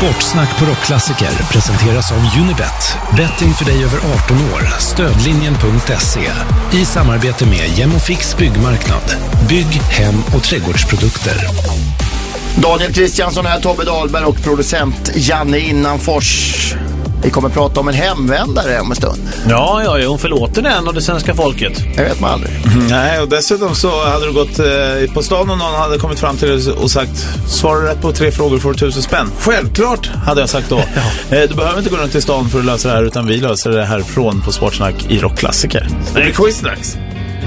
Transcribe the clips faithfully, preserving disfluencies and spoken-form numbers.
Sportsnack på Rockklassiker presenteras av Unibet. Betting för dig över arton år. Stödlinjen punkt se. I samarbete med Gemofix byggmarknad. Bygg, hem och trädgårdsprodukter. Daniel Kristiansson här, Tobbe Dahlberg och producent Janne Innanfors. Vi kommer att prata om en hemvändare om en stund. Ja, ja, hon förlåter den och det svenska folket. Jag vet man aldrig. Mm, nej, och dessutom så hade du gått eh, på stan och någon hade kommit fram till dig och sagt: svarar du rätt på tre frågor får du tusen spänn. Självklart, hade jag sagt då. Ja. eh, Du behöver inte gå runt i stan för att lösa det här, utan vi löser det härifrån på Sportsnack i Rockklassiker. Det är quizdags.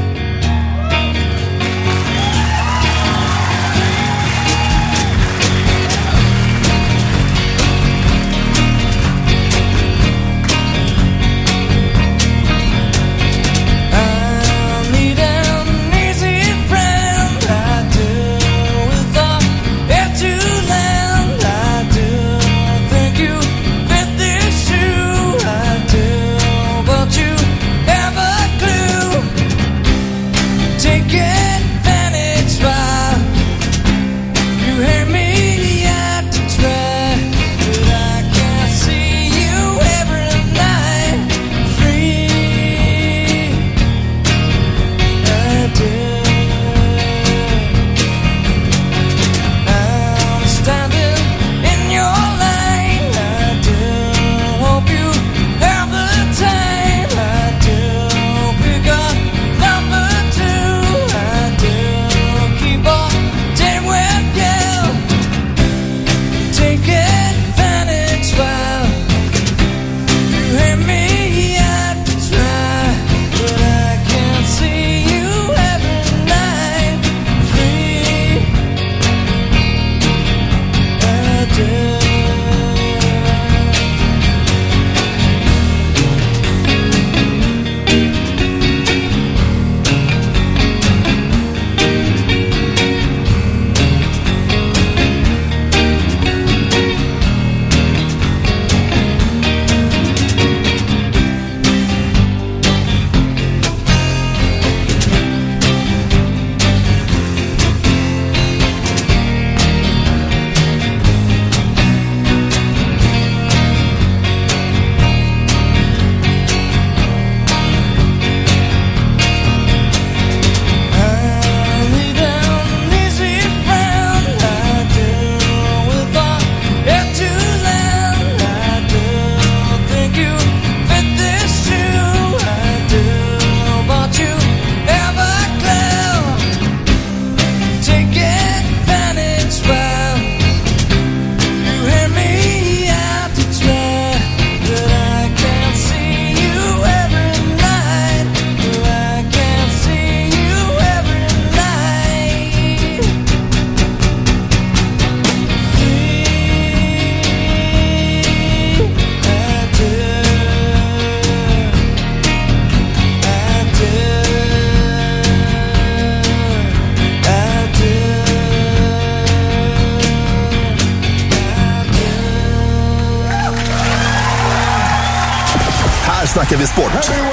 Snackar vi sport.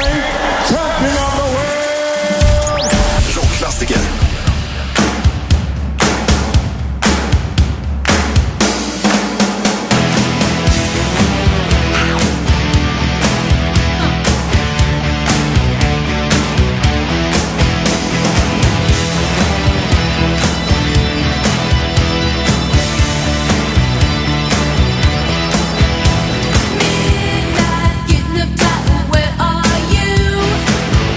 Rockklassiker. Midnight, getting up, where are you?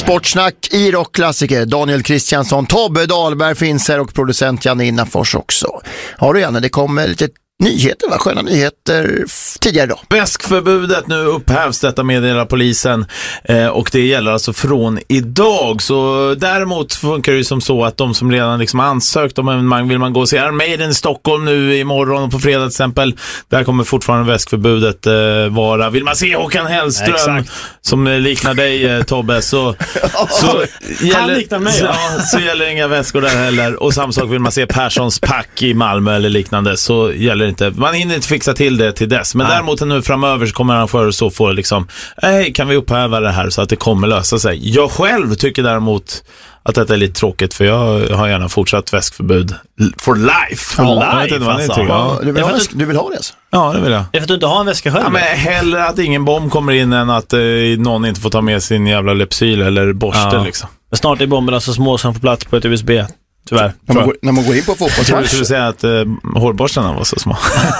Sportsnack i rockklassiker. Daniel Kristiansson, Tobbe Dahlberg finns här och producent Janne Innanfors också. Har du Janne, det kommer lite nyheter, va? Sköna nyheter f- tidigare idag. Väskförbudet nu upphävs, detta meddelar polisen eh, och det gäller alltså från idag. Så däremot funkar det ju som så att de som redan liksom ansökt om evenemang, vill man gå och se Iron Maiden i Stockholm nu imorgon och på fredag till exempel, där kommer fortfarande väskförbudet eh, vara. Vill man se Håkan Hellström Exakt. som liknar dig eh, Tobbe, så, så, gäller, liknar mig, så, ja. så gäller inga väskor där heller. Och samma sak, vill man se Perssons pack i Malmö eller liknande, så gäller inte. Man hinner inte fixa till det till dess. Men Nej. däremot nu framöver så kommer han för så få liksom, hej, kan vi upphäva det här så att det kommer lösa sig. Jag själv tycker däremot att detta är lite tråkigt, för jag har gärna fortsatt väskförbud for life. For Ja, life, jag vet inte vad ni alltså. tycker. Ja, Ja. du, vill Jag ha, fattar- du vill ha det alltså? ja, det vill jag. Det är för att du inte har en väska själv. Ja, men hellre att ingen bomb kommer in än att eh, någon inte får ta med sin jävla Lypsyl eller borste Ja. liksom. Men snart är bomberna så små som får plats på ett U S B. Tyvärr. När man, går, när man går in på Jag tror du fotbollsmatch skulle säga att eh, hårborstarna var så små.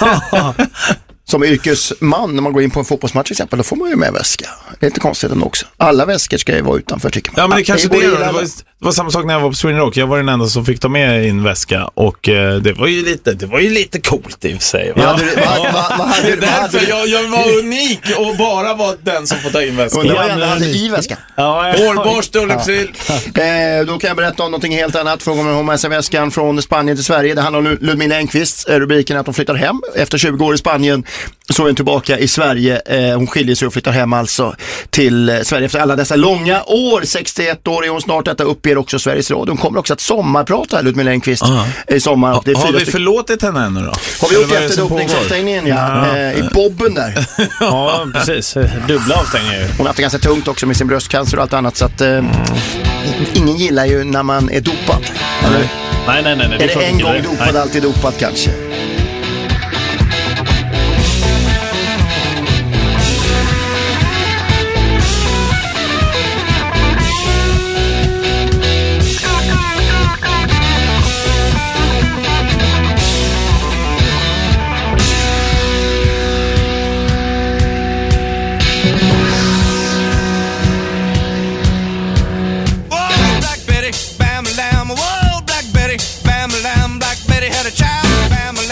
som yrkesman, när man går in på en fotbollsmatch till exempel, då får man ju med väska. Det är inte konstigt ändå också. Alla väskor ska ju vara utanför, tycker man. Ja, men det kanske går det, i det, alla- var, det var samma sak när jag var på Sweden Rock. Jag var den enda som fick ta med in väska. Och eh, det var ju lite Det var ju lite coolt i och för sig, va? Vad hade du- vad- vad- vad hade Det är du- vad hade därför du- jag, jag var unik och bara var den som får ta in väska. Undrar vad Ja, jag men- hade i väskan. Ja, ja. Hårborste och Lypsyl. Eh, då kan jag berätta om någonting helt annat. Frågan om med sig väskan från Spanien till Sverige. Det handlar om Ludmilla Engqvist. Eh, rubriken är att hon flyttar hem. Efter tjugo år i Spanien så är hon tillbaka i Sverige. Eh, hon skiljer sig och flyttar hem alltså till eh, Sverige efter alla dessa långa år. sextioett år är hon snart. Detta uppger också Sveriges Radio. Hon kommer också att sommarprata här, Ludmilla Engqvist, Aha. i sommar. Och det är Har fyra vi stycken- förlåtit henne ännu då? Har vi Eller gjort vad är det efter som pågår? dopningsavstängningen, ja. Eh, i bobben där. Ja, precis. Dubbla avstängningar ju. Hon har haft det ganska tungt också med sin bröstcancer och allt annat. Så att eh, ingen gillar ju när man är dopad. Eller? Nej, nej, nej. nej. Är det får en inte gång det. dopad, Nej. alltid dopad kanske? Whoa, Black Betty, bam lamb. Whoa, Black Betty, bam lamb. Black Betty had a child, bam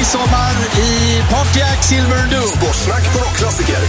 midsommar i Pontiac Silverado. Sportsnack på Rockklassiker.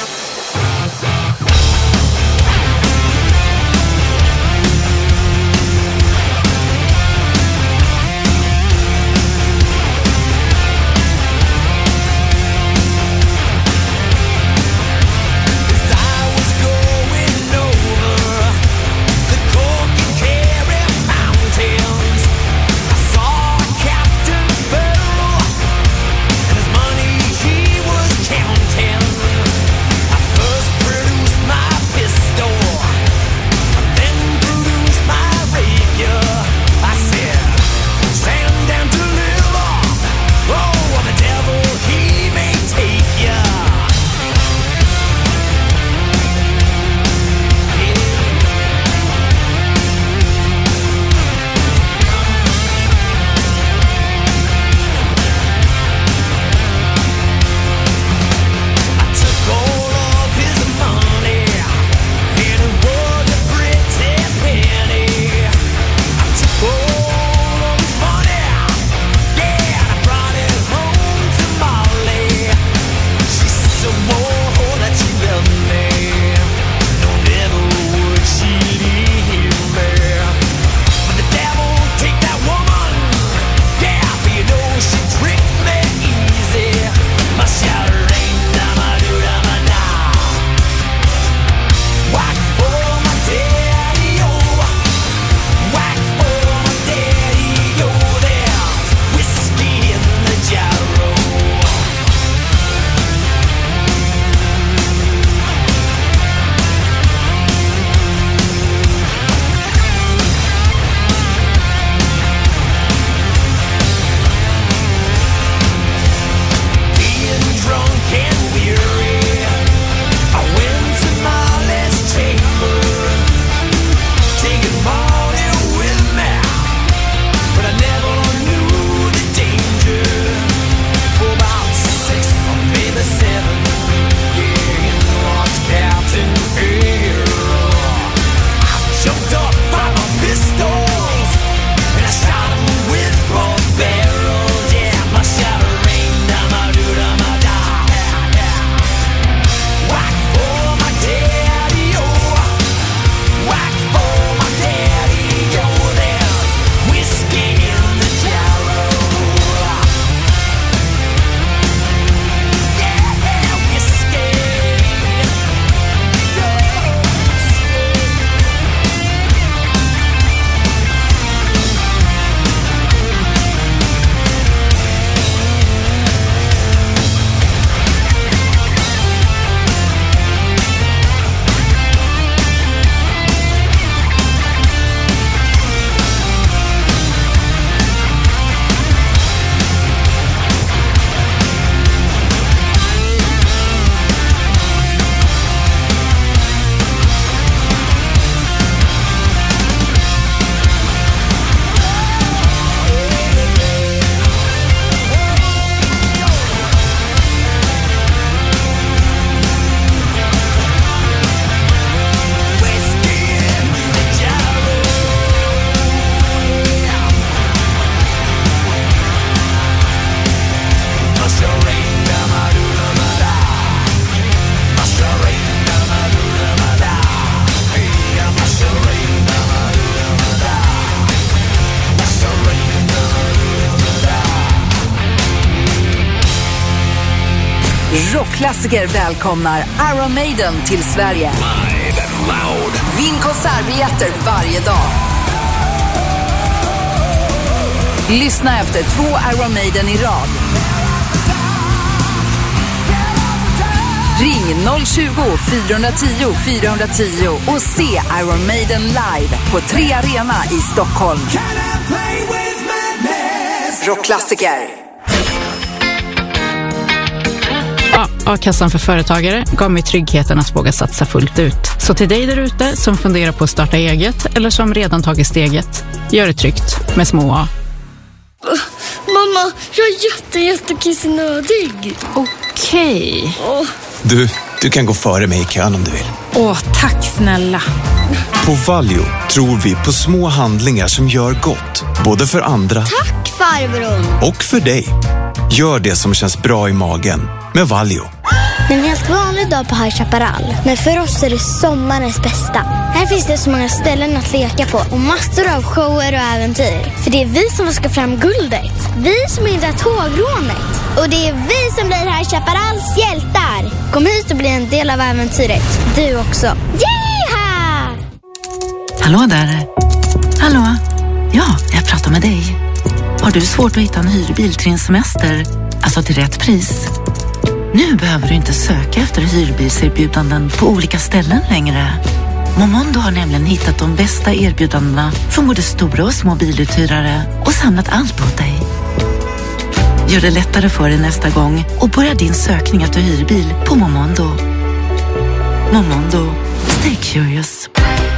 Rockklassiker välkomnar Iron Maiden till Sverige. Vinn konsertbiljetter varje dag. Lyssna efter två Iron Maiden i rad. Ring noll tjugo, fyra tio, fyra tio och se Iron Maiden live på Tre Arena i Stockholm. Rockklassiker. Ja, A-kassan för företagare gav mig tryggheten att våga satsa fullt ut. Så till dig där ute som funderar på att starta eget eller som redan tagit steget, gör det tryggt med små A. Mamma, jag är jätte, jättekissnödig. Okej. Åh. Du, du kan gå före mig i kön om du vill. Åh, tack snälla. På Valio tror vi på små handlingar som gör gott, både för andra Tack farbror. och för dig. Gör det som känns bra i magen med Valio. En helt vanlig dag på High Chaparral. Men för oss är det sommarens bästa. Här finns det så många ställen att leka på och massor av shower och äventyr. För det är vi som ska fram guldet. Vi som hindrar tågrånet. Och det är vi som blir High Chaparrals hjältar. Kom hit och bli en del av äventyret. Du också. Yeeha! Hallå där. Hallå. Ja, jag pratar med dig. Har du svårt att hitta en hyrbil till din semester? Alltså till rätt pris? Nu behöver du inte söka efter hyrbilserbjudanden på olika ställen längre. Momondo har nämligen hittat de bästa erbjudandena från både stora och små biluthyrare och samlat allt åt dig. Gör det lättare för dig nästa gång och börja din sökning efter hyrbil på Momondo. Momondo. Stay curious.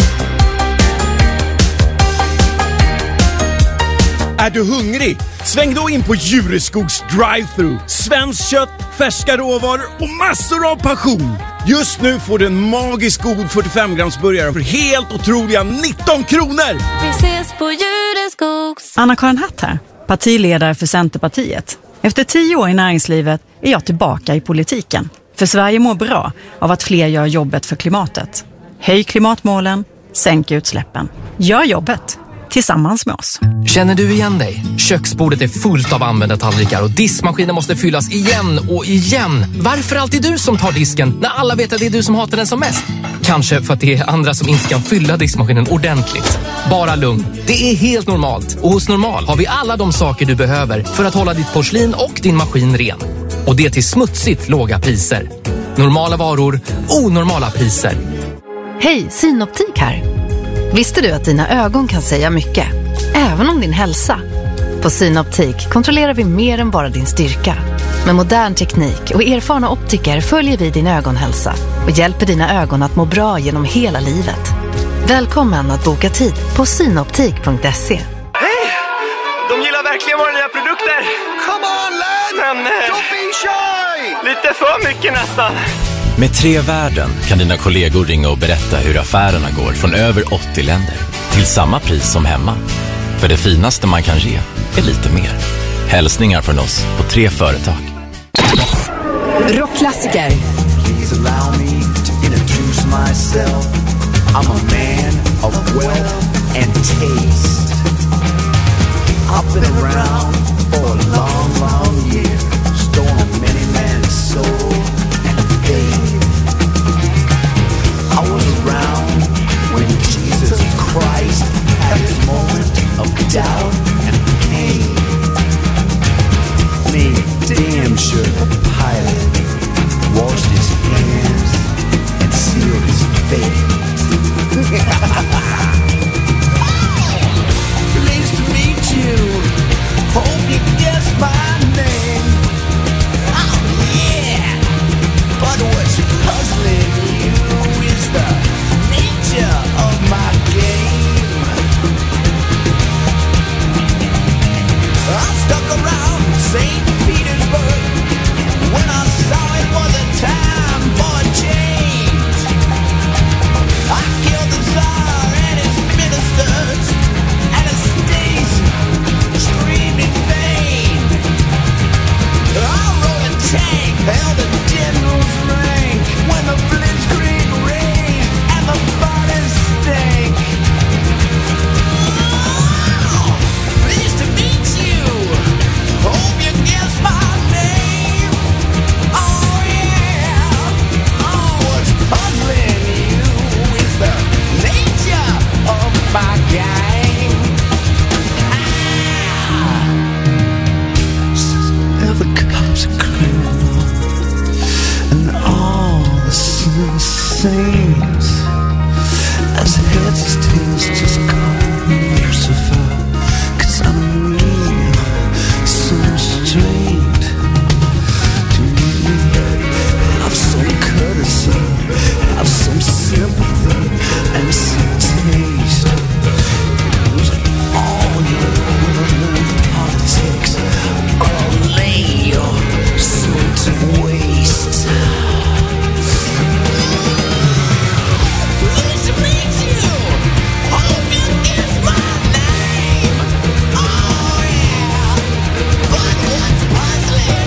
Är du hungrig? Sväng då in på Djureskogs drive-thru. Svenskt kött, färska råvaror och massor av passion. Just nu får du en magisk god fyrtiofem grams burgare för helt otroliga nitton kronor. Vi ses på Djureskogs. Anna-Karin Hatt här, partiledare för Centerpartiet. Efter tio år i näringslivet är jag tillbaka i politiken. För Sverige mår bra av att fler gör jobbet för klimatet. Höj klimatmålen, sänk utsläppen. Gör jobbet tillsammans med oss. Känner du igen dig? Köksbordet är fullt av använda tallrikar och diskmaskinen måste fyllas igen och igen. Varför alltid du som tar disken när alla vet att det är du som hatar den som mest? Kanske för att det är andra som inte kan fylla diskmaskinen ordentligt. Bara lugn, det är helt normalt. Och hos Normal har vi alla de saker du behöver för att hålla ditt porslin och din maskin ren. Och det till smutsigt låga priser. Normala varor, onormala priser. Hej, Synoptik här. Visste du att dina ögon kan säga mycket? Även om din hälsa. På Synoptik kontrollerar vi mer än bara din styrka. Med modern teknik och erfarna optiker följer vi din ögonhälsa och hjälper dina ögon att må bra genom hela livet. Välkommen att boka tid på synoptik punkt se. Hej! De gillar verkligen våra nya produkter. Come on, lad! Men... Don't be shy! Lite för mycket nästan. Med Tre Värden kan dina kollegor ringa och berätta hur affärerna går från över åttio länder till samma pris som hemma. För det finaste man kan ge är lite mer. Hälsningar från oss på Tre Företag. Rockklassiker. Please allow me to introduce myself. I'm a man of wealth and taste. I've been around for a long, long year. Stolen many men's soul and faith. I was around when Jesus Christ had his moment of doubt and pain. Made damn sure the pilot washed his hands and sealed his fate. Pleased to meet you. Hope you guess my name. Oh yeah. But what's puzzling you is the nature of my game. I stuck around Saint Petersburg when I saw it was a time for a change. I killed the Tsar and his ministers, Anastasia screamed in vain. I rode a tank, held a general's rank when the blitzkrieg rained and the bodies stank. Oh, pleased to meet you. Hope you guess my name. Oh yeah. Oh, what's puzzling you is the nature of my game. Ah. Ever comes a clue, and all the saints as heads and tails just come Lucifer, 'cause I'm real, so straight to me. Have some courtesy, have some sympathy, and some taste. Use all your will politics, or lay your soul to waste. Pleased to meet you. Hope you guess my name. Oh yeah. But what's puzzling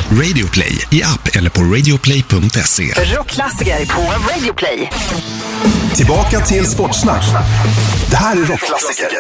Radio Play i app eller på radioplay punkt se. Rockklassiker på Radio Play. Tillbaka till Sportsnack. Det här är Rockklassiker.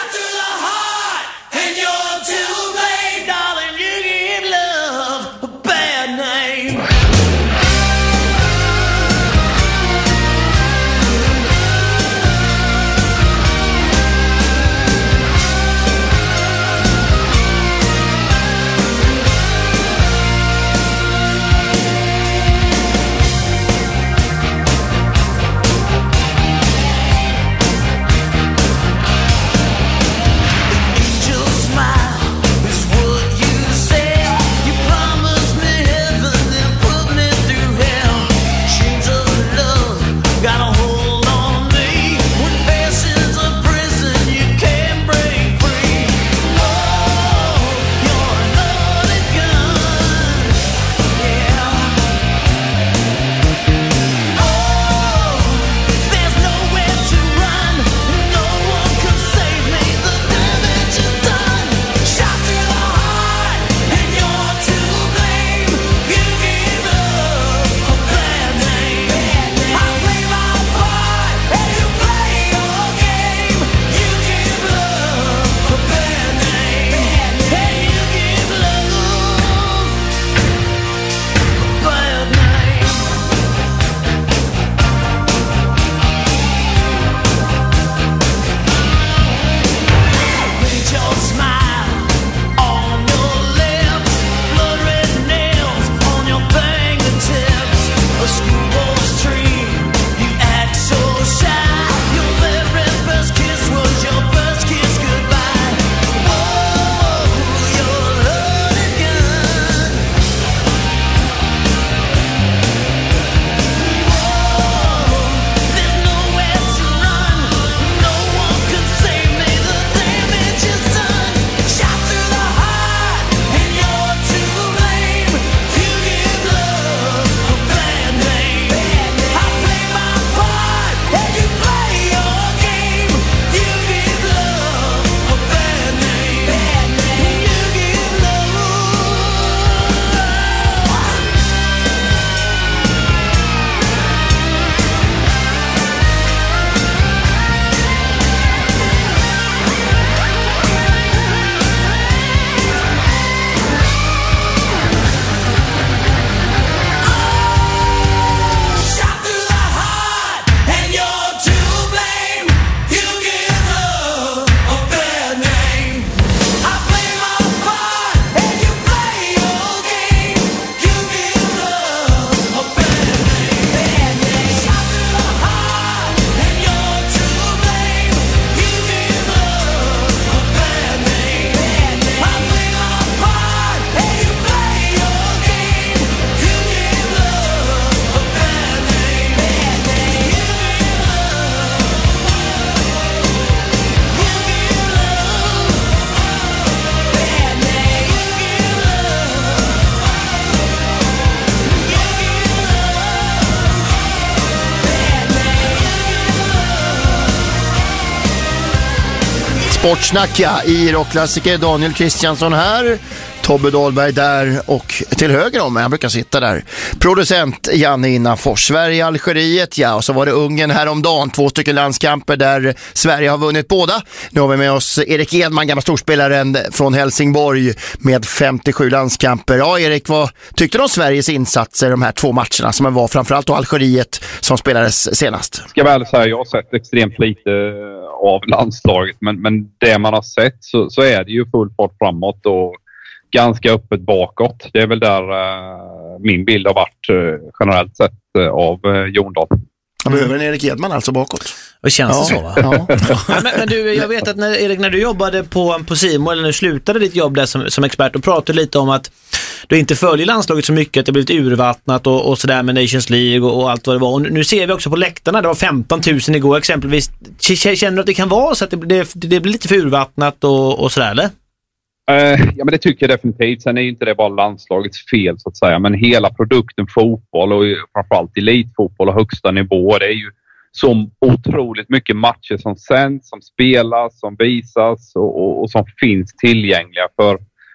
Sportsnacka i Rockklassiker. Daniel Kristiansson här, Tobbe Dahlberg där och till höger om mig, han brukar sitta där, producent Janne Innanfors. Sverige, Algeriet, ja, och så var det Ungern häromdagen, två stycken landskamper där Sverige har vunnit båda. Nu har vi med oss Erik Edman, gamla storspelaren från Helsingborg med femtiosju landskamper. Ja, Erik, vad tyckte du om Sveriges insatser de här två matcherna som var framförallt då Algeriet som spelades senast? Ska väl säga, jag har sett extremt lite av landslaget, men, men det man har sett så, så är det ju full fart framåt och ganska öppet bakåt. Det är väl där uh, min bild har varit uh, generellt sett uh, av uh, Jondal. Han behöver en Erik Edman alltså bakåt. Och känns ja. det så, va? Ja. Ja, men, men du, jag vet att när, Erik, när du jobbade på, på Simon, eller när du slutade ditt jobb där som, som expert, och pratade lite om att du inte följer landslaget så mycket, att det blivit urvattnat och, och sådär med Nations League och, och allt vad det var. Och nu ser vi också på läktarna, det var femton tusen igår exempelvis. Känner du att det kan vara så att det, det, det blir lite för urvattnat och, och sådär, eller? Uh, ja, men det tycker jag definitivt. Sen är inte det bara landslagets fel så att säga, men hela produkten fotboll och framförallt elitfotboll och högsta nivå, det är ju så otroligt mycket matcher som sänds, som spelas, som visas och, och, och som finns tillgängliga för,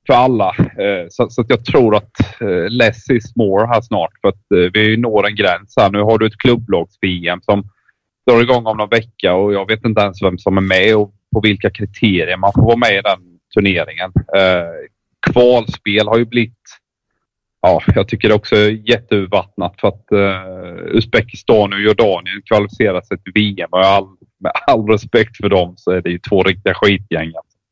för alla. Eh, så, så att jag tror att eh, less is more här snart. För att eh, vi når en gräns här. Nu har du ett klubblags-V M som drar igång om någon vecka. Och jag vet inte ens vem som är med och på vilka kriterier man får vara med i den turneringen. Eh, kvalspel har ju blivit... Ja, jag tycker det också är jätteurvattnat för att uh, Uzbekistan och Jordanien kvalificerar sig till V M och all, med all respekt för dem så är det ju två riktiga skitgäng.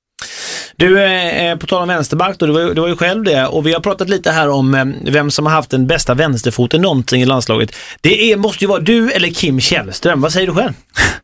Du, eh, på tal om vänsterback då, du, var, du var ju själv det och vi har pratat lite här om eh, vem som har haft den bästa vänsterfoten någonting i landslaget. Det är, måste ju vara du eller Kim Källström. Vad säger du själv?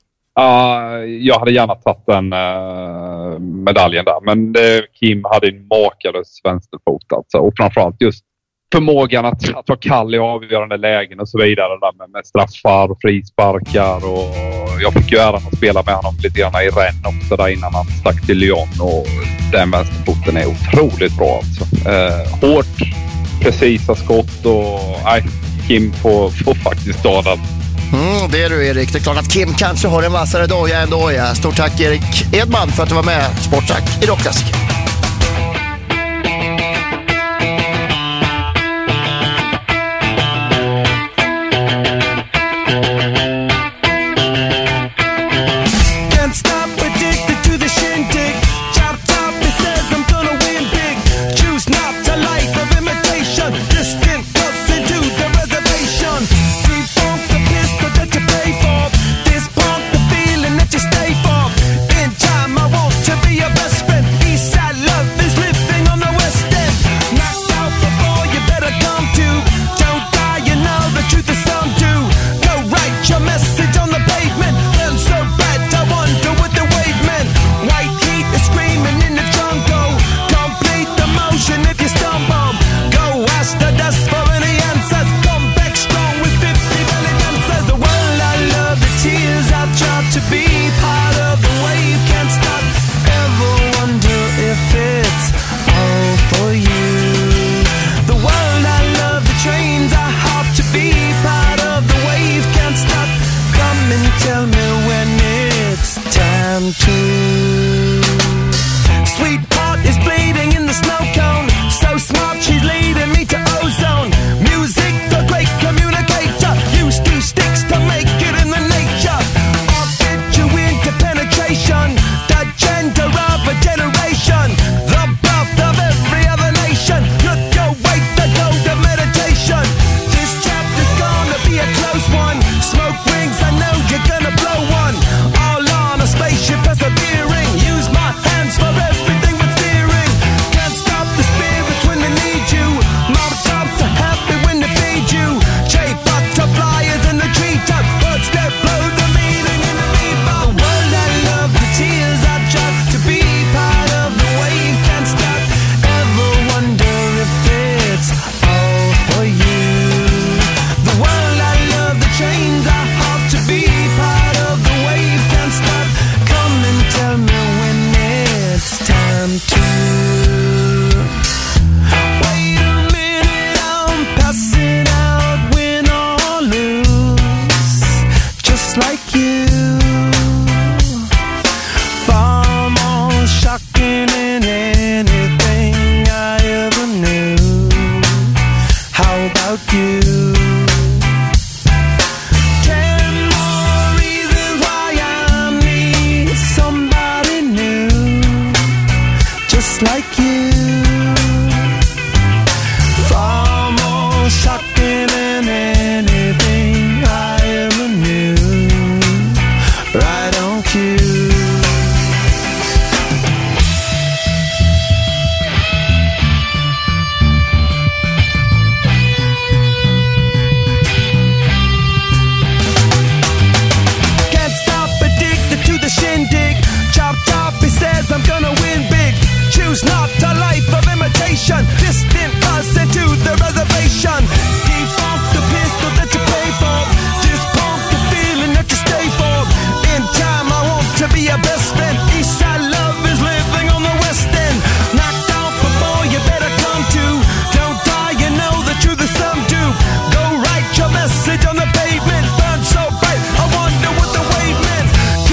Uh, jag hade gärna tagit den uh, medaljen där men uh, Kim hade en makalös vänsterfot alltså, och framförallt just förmågan att, att vara kall i avgörande lägen och så vidare där med, med straffar och frisparkar och jag fick ju äran att spela med honom lite grann i Rennes också där innan han stack till Lyon och den vänsterfoten är otroligt bra alltså. Eh, hårt, precisa skott och nej, Kim får, får faktiskt ta den. Mm, det är du Erik. Det är klart att Kim kanske har en vassare doja än doja. Stort tack Erik Edman för att du var med Sportsack i Rockklassiker.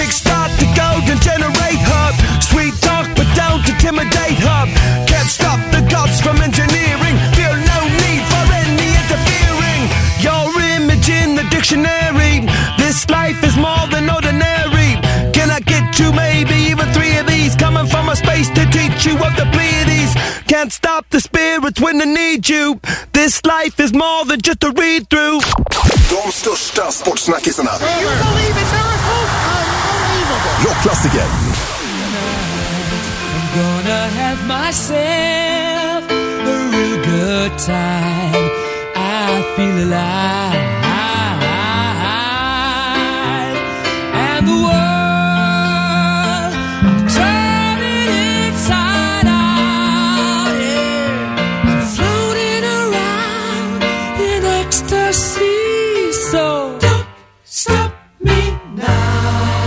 Intimidate hub, can't stop the can't stop the spirit when they need you. This life is more than just a read-through. De största sportsnackisarna. Rockklassiker. I'm gonna have myself a real good time. I feel alive. And the world, I'm turning inside out. Yeah. I'm floating around in ecstasy. So don't stop me now.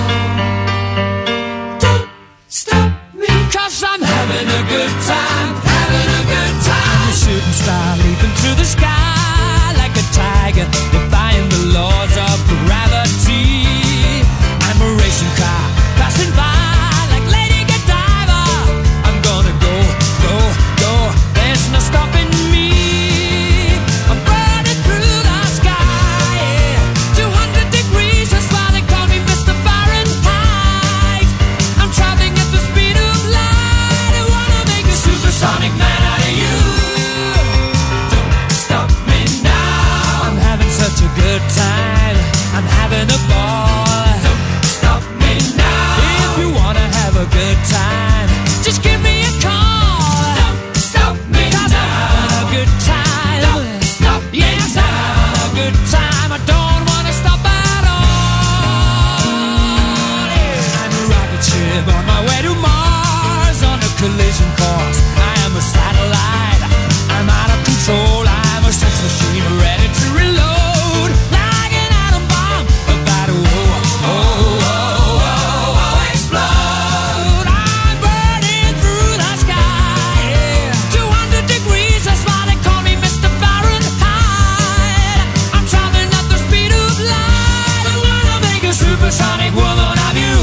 Don't stop me, 'cause I'm having a good time, having a good time. I'm a shooting star leaping through the sky like a tiger, defying the laws of gravity. I'm a racing car passing by like Lady Godiva. I'm gonna go, go, go. There's no stopping me. I'm burning through the sky. Yeah. two hundred degrees, that's why they call me Mister Fahrenheit. I'm traveling at the speed of light. I wanna make a supersonic man out of you. Don't stop me now. I'm having such a good time. I'm having a ball. Don't stop me now. If you wanna have a good time, just give me a call. Don't stop me now. I'm having a good time. Don't stop me yes, now. I'm having a good time. I don't wanna stop at all. Yeah. I'm a rocket ship on my way to Mars on a collision course. I am a satellite. I'm out of control. I'm a sex machine ready to reload. Like an atom bomb about to oh, oh, oh, oh, oh, explode. I'm burning through the sky. Yeah. two hundred degrees, that's why they call me Mister Fahrenheit. I'm traveling at the speed of light. I wanna make a supersonic woman of you.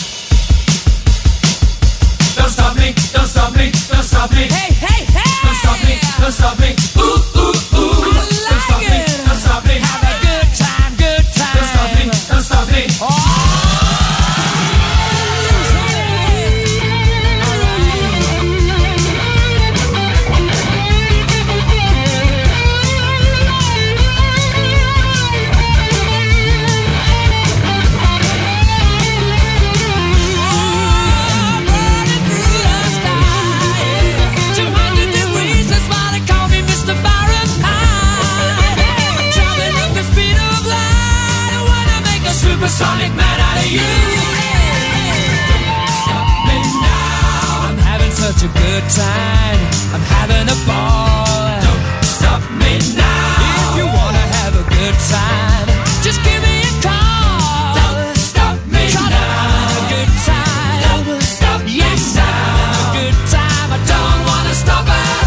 Don't stop me, don't stop me, don't stop me. Hey, hey, hey! Don't stop me, don't stop me. Ooh, ooh, ooh. Don't stop me, don't stop me. Have a good time, good time. Don't stop me, don't stop me. two hundred degrees, that's why they call me Mister Fahrenheit. I'm traveling at the speed of light. I wanna make a supersonic man out of you. Don't stop me now. I'm having such a good time. I'm having a ball. Don't stop me now. If you wanna have a good time, just give me a call. Don't stop me now. I'm having a good time. Don't stop me yes, I'm having a good time. I don't wanna stop at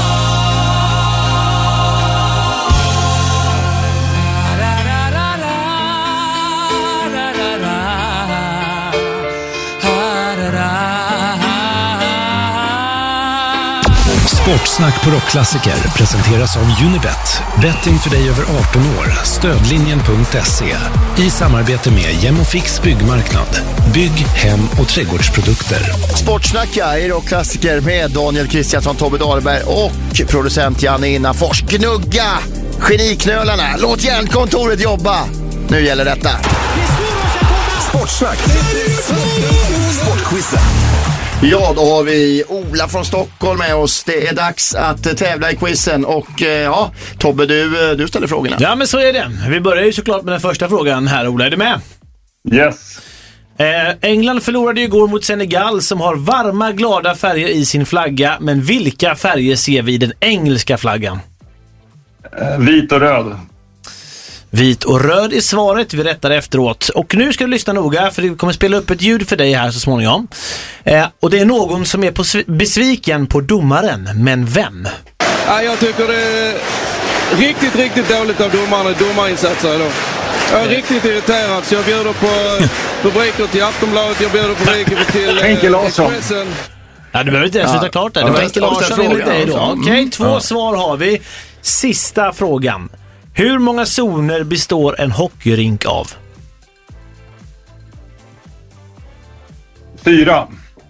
Sportsnack på Rockklassiker presenteras av Unibet. Betting för dig över arton år. Stödlinjen punkt se. I samarbete med Jemofix byggmarknad. Bygg, hem och trädgårdsprodukter. Sportsnacka i Rockklassiker med Daniel Kristiansson, Tobbe Dahlberg och producent Janne Innafors. Gnugga geniknölarna. Låt hjärnkontoret jobba. Nu gäller detta. Sportsnack. Sportquizen. Ja, då har vi Ola från Stockholm med oss. Det är dags att tävla i quizen och ja, Tobbe, du, du ställer frågorna. Ja, men så är det. Vi börjar ju såklart med den första frågan här. Ola, är du med? Yes. Eh, England förlorade ju igår mot Senegal som har varma, glada färger i sin flagga. Men vilka färger ser vi i den engelska flaggan? Eh, vit och röd. Vit och röd är svaret, vi rättar efteråt. Och nu ska du lyssna noga, för vi kommer spela upp ett ljud för dig här så småningom. Eh, och det är någon som är på sv- besviken på domaren, men vem? Ja, jag tycker det är riktigt, riktigt dåligt av domarna, domarinsatser idag. Jag är riktigt irriterad, så jag bjuder på rubriker till Aftonbladet, jag bjuder på rubriker till eh, Expressen. Ja, du behöver inte ens sluta klart där. Det var Henke Larsson enligt dig då. Okej, okay, två ja. svar har vi. Sista frågan. Hur många zoner består en hockeyrink av? Fyra.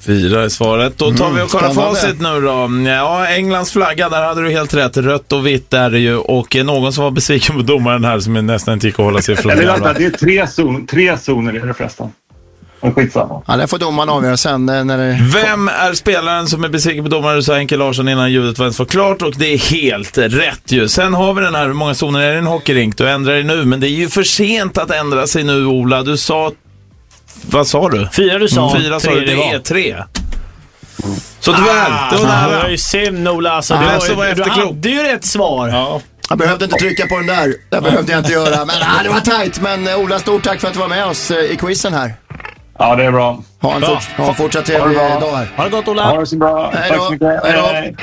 Fyra är svaret. Då tar Mm, vi och kollar spännande. facit nu då. Ja, Englands flagga, där hade du helt rätt. Rött och vitt är det ju. Och eh, någon som var besviken på domaren här som är nästan inte gick att hålla sig från. Eller vänta, det är tre, zon, tre zoner i det förresten. Men skitsamma. Ja, det får domaren avgöra sen eh, när det... Vem är spelaren som är besviken på domaren? Du sa Henke Larsson innan ljudet var ens var klart, och det är helt rätt ju. Sen har vi den här, hur många zoner är det en hockeyrink? Du ändrar dig nu, men det är ju för sent att ändra sig nu, Ola. Du sa, vad sa du? Fyra du sa. Mm, fyra sa tre du, det det var. är tre. Så tyvärr, Ah, det var det nära. var ju synd, Ola. Alltså, Ah, du, så var, var du efterklok. hade ju rätt svar. Ja. Jag behövde inte trycka på den där. Det behövde jag inte göra. Men ah, det var tajt. Men eh, Ola, stort tack för att du var med oss eh, i quizen här. Ja, det är bra. Ha en, Bra. fort, ha en fortsatt Ha det trevlig bra. dag här. Ha det gott, Ola. Ha det så bra. Hej Tack då. så mycket. Hej då. Hej.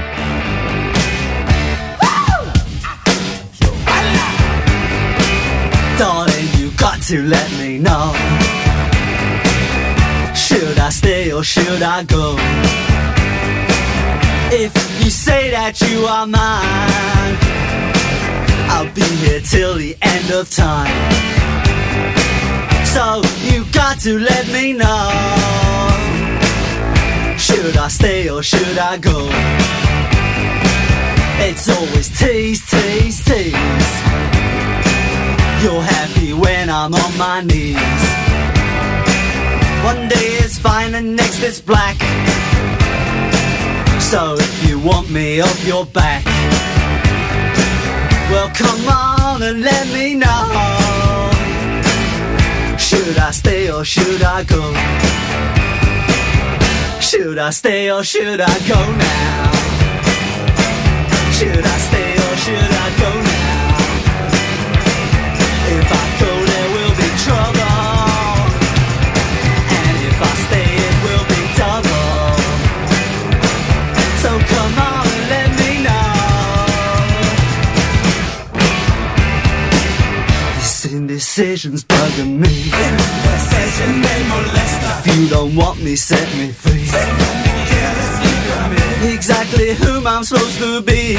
Darling, you got to let me know. Should I stay or should I go? If you say that you are mine, I'll be here till the end of time. So you got to let me know. Should I stay or should I go? It's always tease, tease, tease. You're happy when I'm on my knees. One day it's fine and next it's black. So if you want me off your back, well come on and let me know. Should I stay or should I go? Should I stay or should I go now? Should I stay or should I go now? If I go there will be trouble, and if I stay it will be double. So come on and let me know. This indecision's bugging me. If you don't want me, set me free. Exactly whom I'm supposed to be.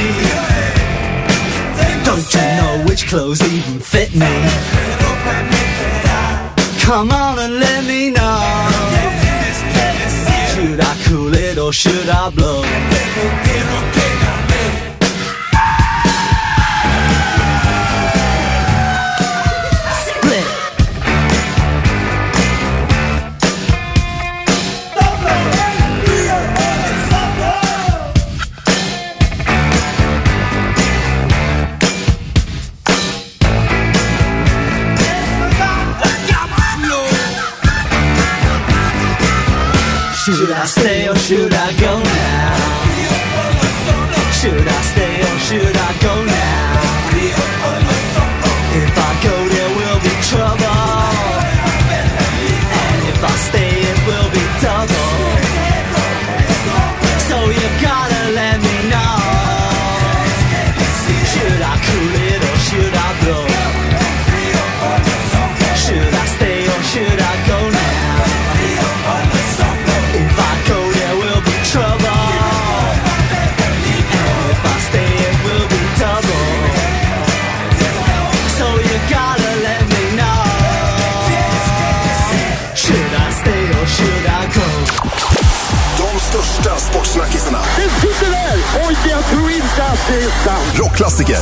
Don't you know which clothes even fit me? Come on and let me know. Should I cool it or should I blow? Split. Should I stay or should I go now? Should I stay or should I go now? If I go there will be trouble, and if I stay it will be double. So you gotta let me know. Should I cool it or should I blow? Should I stay or should I go now? If I go there will be trouble, and if I stay it will be double. So you gotta let me know. Should I stay or should I go? De största sportsnackisarna. Det sitter där! Oj, jag tror inte att det är sant. Rockklassiker.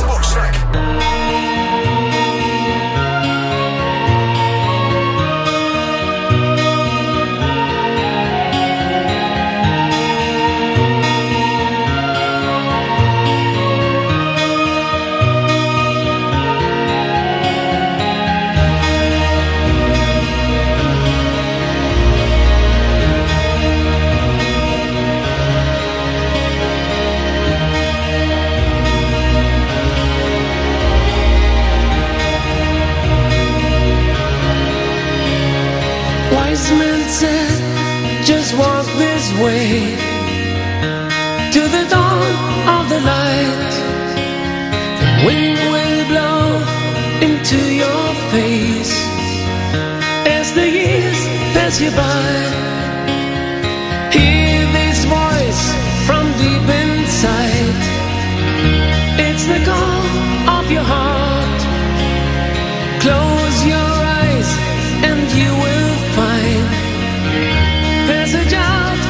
Wise men said, just walk this way to the dawn of the light. The wind will blow into your face as the years pass you by. Hear this voice from deep inside. It's the call of your heart. Close your eyes and you will find passage out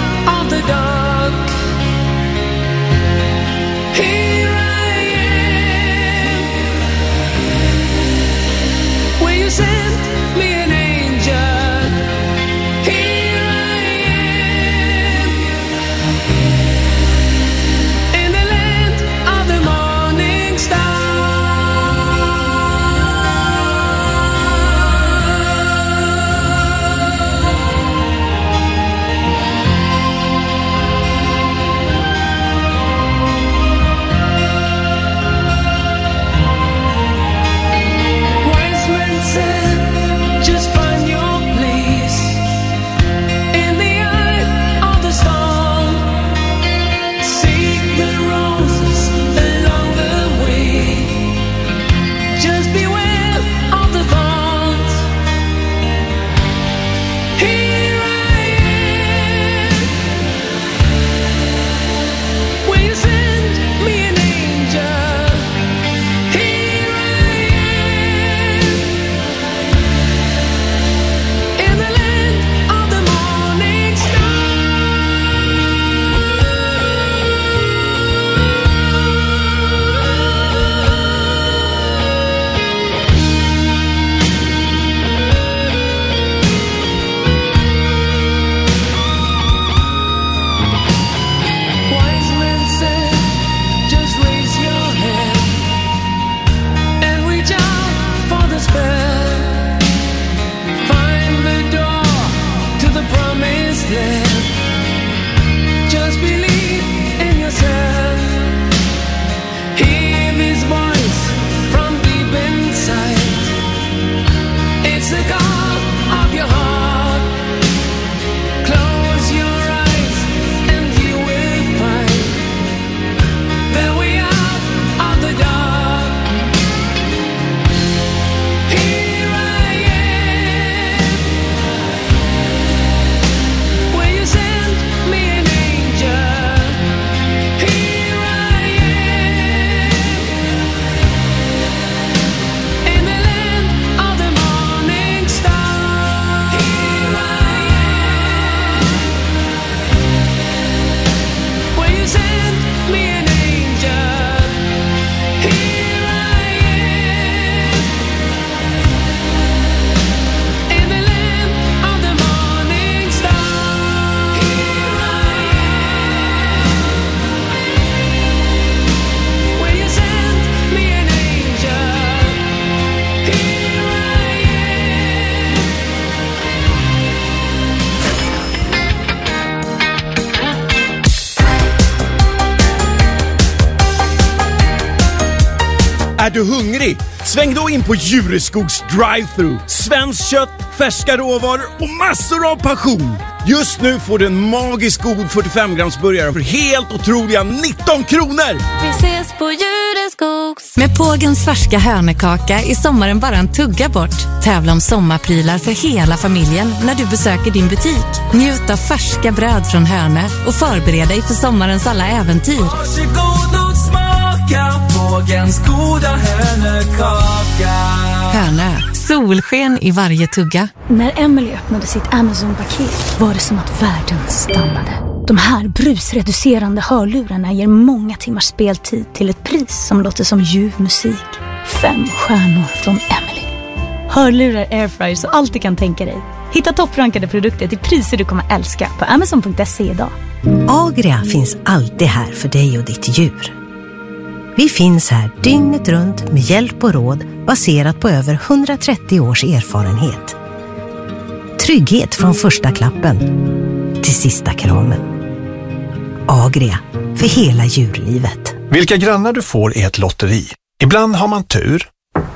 Är du hungrig? Sväng då in på Jureskogs drive-thru. Svenskt kött, färska råvaror och massor av passion. Just nu får du en magisk god fyrtiofem grams burgare för helt otroliga nitton kronor. Vi ses på Jureskogs. Med Pågens färska hönekaka är sommaren bara en tugga bort. Tävla om sommarprylar för hela familjen när du besöker din butik. Njut av färska bröd från Hönö och förbered dig för sommarens alla äventyr. Varsågod och smaka Pågens goda hönekaka. Hönö, solsken i varje tugga. När Emily öppnade sitt Amazon-paket var det som att världen stannade. De här brusreducerande hörlurarna ger många timmars speltid till ett pris som låter som ljuv musik. Fem stjärnor från Emily. Hörlurar, airfryers och allt du kan tänka dig. Hitta topprankade produkter till priser du kommer älska på amazon punkt se idag. Agria finns alltid här för dig och ditt djur. Vi finns här dygnet runt med hjälp och råd baserat på över hundratrettio års erfarenhet. Trygghet från första klappen till sista kramen. Agria, för hela djurlivet. Vilka grannar du får är ett lotteri. Ibland har man tur.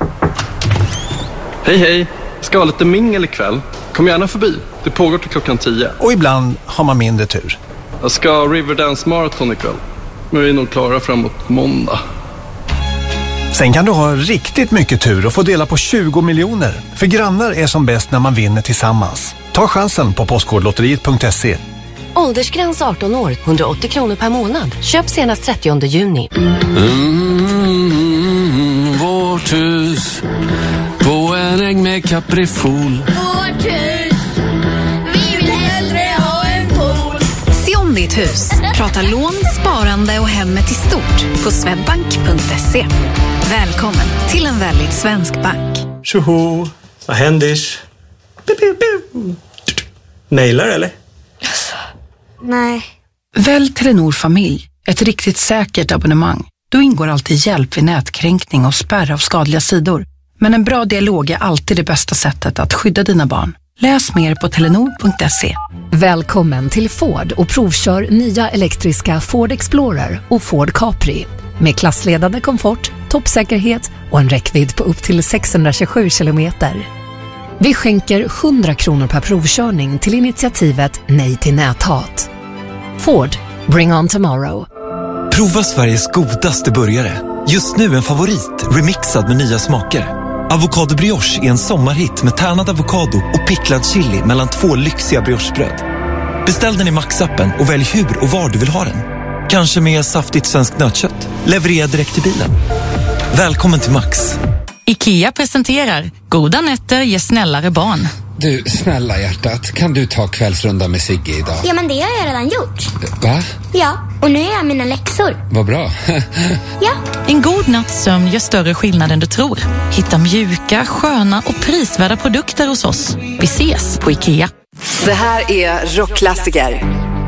Hej hej, ska ha lite mingel ikväll. Kom gärna förbi, det pågår till klockan tio. Och ibland har man mindre tur. Jag ska ha Riverdance Marathon ikväll. Men vi är nog klara framåt måndag. Sen kan du ha riktigt mycket tur och få dela på tjugo miljoner. För grannar är som bäst när man vinner tillsammans. Ta chansen på postkodlotteriet punkt se. Åldersgräns arton år, hundraåttio kronor per månad. Köp senast trettionde juni. Mm, vårt hus på en äng med kaprifol. Vårt hus, vi vill hellre ha en pool. Se om ditt hus. Prata lån, sparande och hemmet i stort på swedbank punkt se. Välkommen till en väldigt svensk bank. Tjoho, vad händer? Mailar eller? Nej. Välj Telenor familj, ett riktigt säkert abonnemang. Då ingår alltid hjälp vid nätkränkning och spärr av skadliga sidor. Men en bra dialog är alltid det bästa sättet att skydda dina barn. Läs mer på telenor punkt se. Välkommen till Ford och provkör nya elektriska Ford Explorer och Ford Capri. Med klassledande komfort, toppsäkerhet och en räckvidd på upp till sexhundratjugosju kilometer. Vi skänker hundra kronor per provkörning till initiativet Nej till näthat. Ford, bring on tomorrow. Prova Sveriges godaste burgare. Just nu en favorit, remixad med nya smaker. Avocado brioche är en sommarhit med tärnad avokado och picklad chili mellan två lyxiga briochebröd. Beställ den i Max-appen och välj hur och var du vill ha den. Kanske med saftigt svenskt nötkött. Leverera direkt till bilen. Välkommen till Max. IKEA presenterar Goda nätter ger snällare barn. Du, snälla hjärtat, kan du ta kvällsrunda med Sigge idag? Ja, men det har jag redan gjort. Va? Ja, och nu är jag mina läxor. Vad bra. Ja. En god natts sömn gör större skillnad än du tror. Hitta mjuka, sköna och prisvärda produkter hos oss. Vi ses på IKEA. Det här är Rockklassiker.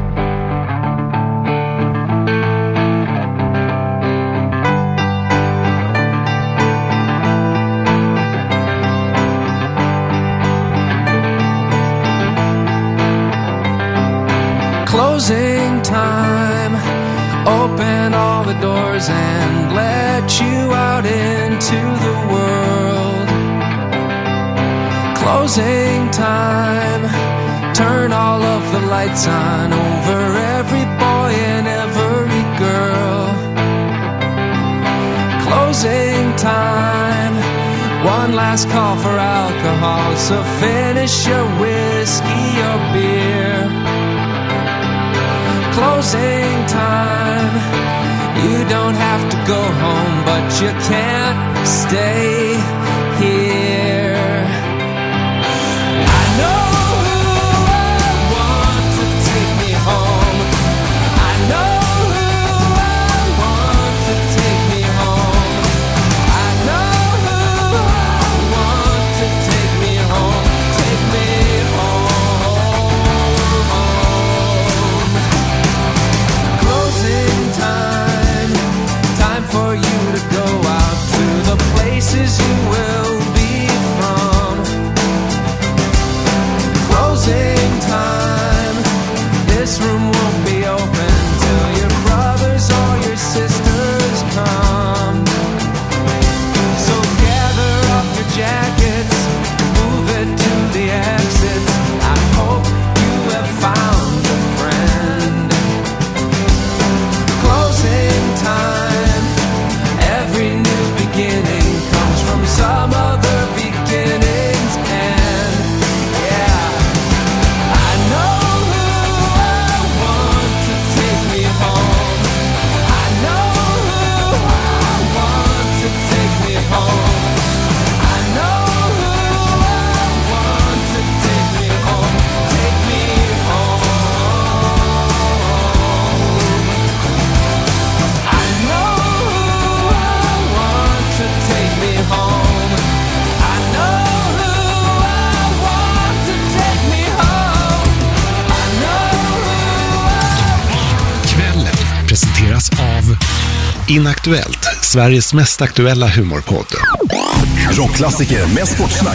Closing time, open all the doors and let you out into the world. Closing time, turn all of the lights on over every boy and every girl. Closing time, one last call for alcohol, so finish your whiskey or beer. Closing time, you don't have to go home, but you can't stay here. I know who I want to take me home. I know who I want to take me home. I know who I want to take me home. Take me home. Closing time, time for you to go out to the places you will. presenteras av Inaktuellt, Sveriges mest aktuella humorpodd. Rockklassiker med sportsnack.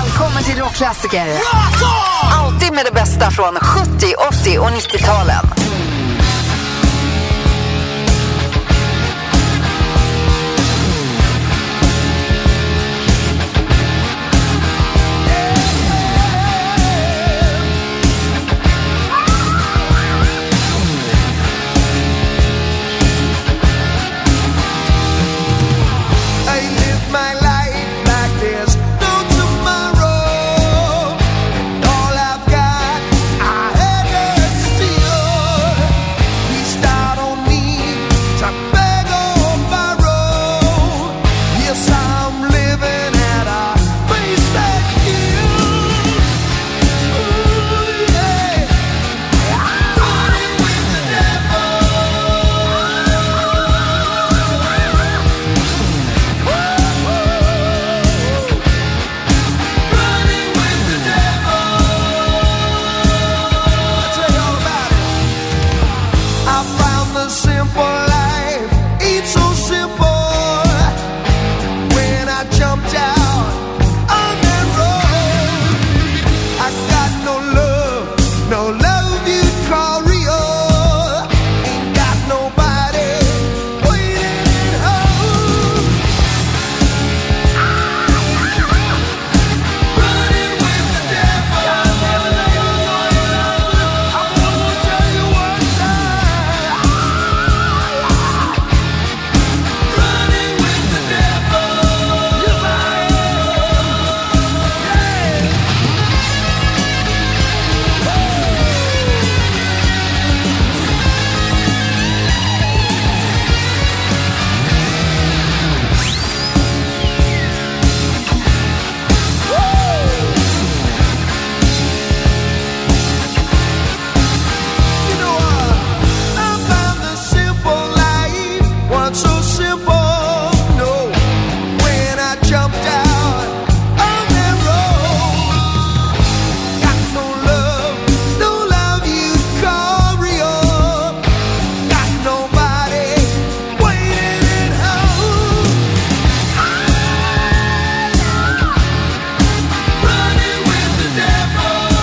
Klassiker. Alltid med det bästa från sjuttio, åttio och nittio-talen.